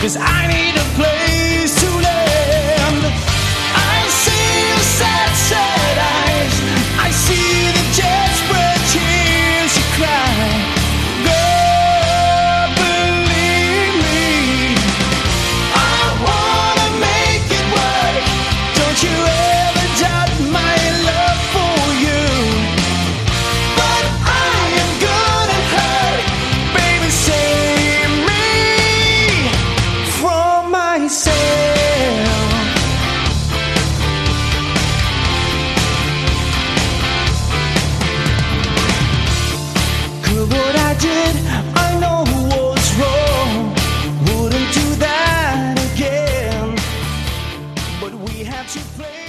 'cause I need a place to land. I see your sad, sad eyes, I see the desperate tears you cry. Girl, believe me, I wanna make it work. Don't you ever doubt my love for you. But I am good and hurt, baby, save me from myself. Girl, what I did, I know was wrong. Wouldn't do that again. But we had to play